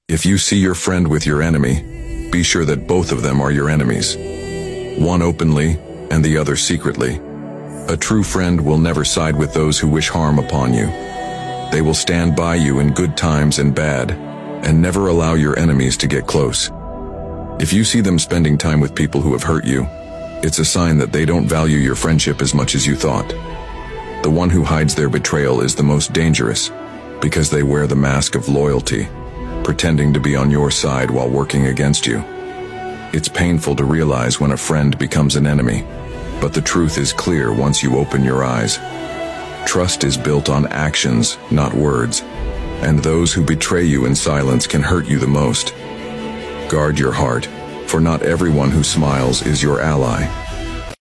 If you see your friend with your enemy, be sure that both of them are your enemies. One openly and the other secretly. A true friend will never side with those who wish harm upon you. They will stand by you in good times and bad, and never allow your enemies to get close. If you see them spending time with people who have hurt you, it's a sign that they don't value your friendship as much as you thought. The one who hides their betrayal is the most dangerous, because they wear the mask of loyalty, pretending to be on your side while working against you. It's painful to realize when a friend becomes an enemy, but the truth is clear once you open your eyes. Trust is built on actions, not words, and those who betray you in silence can hurt you the most. Guard your heart, for not everyone who smiles is your ally.